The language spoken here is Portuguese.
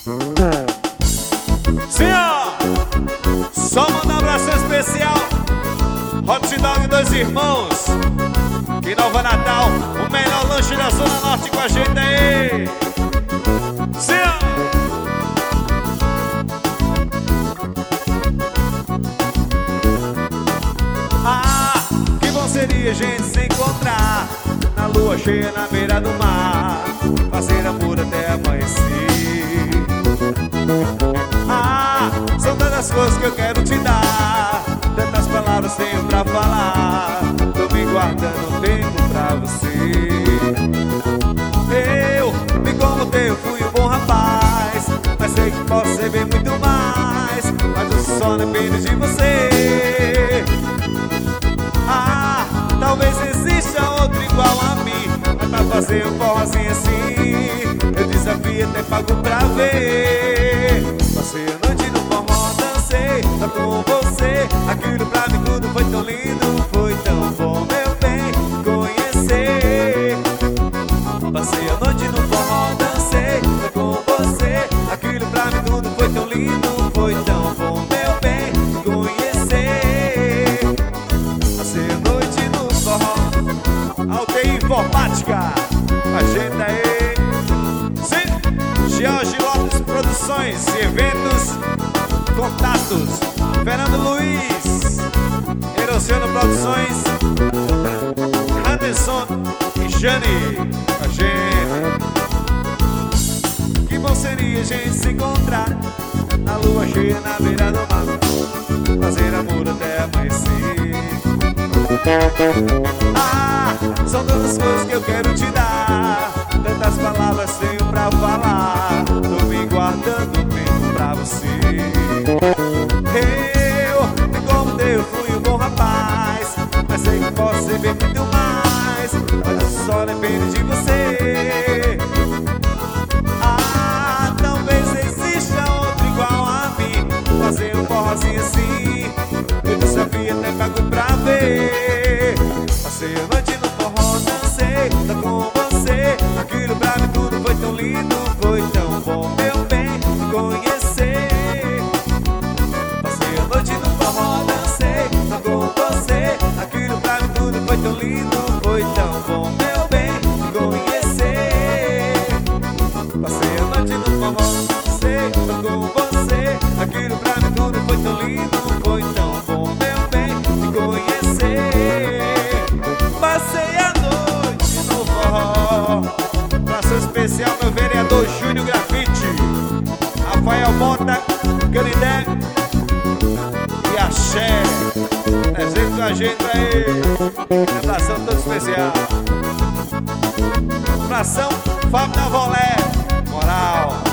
Sim, ó. Só mandar um abraço especial Hot Dog Dois Irmãos, que Nova Natal, o melhor lanche da Zona Norte com a gente aí. Sim, ó. Que bom seria a gente se encontrar na lua cheia na beira do mar, fazer amor até amanhecer. São tantas coisas que eu quero te dar, tantas palavras tenho pra falar, tô me guardando tempo pra você. Eu me incomodei, eu fui um bom rapaz, mas sei que posso ser bem muito mais, mas o só depende de você. Talvez exista outro igual a mim, mas pra fazer um forrozinho assim, eu desafio até pago pra ver. Passei a noite no forró, dancei só com você, aquilo pra mim tudo foi tão lindo, foi tão bom, meu bem, conhecer. Passei a noite no forró, dancei só com você, aquilo pra mim tudo foi tão lindo, foi tão bom, meu bem, conhecer. Passei a noite no forró, Alteia Informática, agenda aí. Sim, Jorge Lopes Produções e Eventos, contatos, Fernando Luiz, Erociano Produções, Anderson e Jane, agenda. Que bom seria a gente se encontrar na lua cheia na beira do mar, fazer amor até amanhecer. São tantas coisas que eu quero te dar, tantas palavras tenho pra falar, tô me guardando tempo pra você. Eu me incomodei, eu fui um bom rapaz, mas sei que posso ser bem muito mais, mas só depende de você. Talvez exista outro igual a mim, fazer um forrozinho assim, eu desafio até pago pra ver. Passei a noite no forró, dancei só com você, aquilo pra mim tudo foi tão lindo, foi tão bom, meu bem, me conhecer. Passei a noite no forró, dancei só com você, aquilo pra mim tudo foi tão lindo, foi tão bom, meu bem, me conhecer. Passei a noite no forró, dancei só com você, aquilo pra mim tudo foi tão lindo, foi tão bom, meu bem, me conhecer. Passei a noite no forró, abraço especial meu vereador Júnior Grafite, Rafael Mota, Canidé e Axé. Desenho com a gente aí, abração todo especial. Abração Fábio da Volé, moral.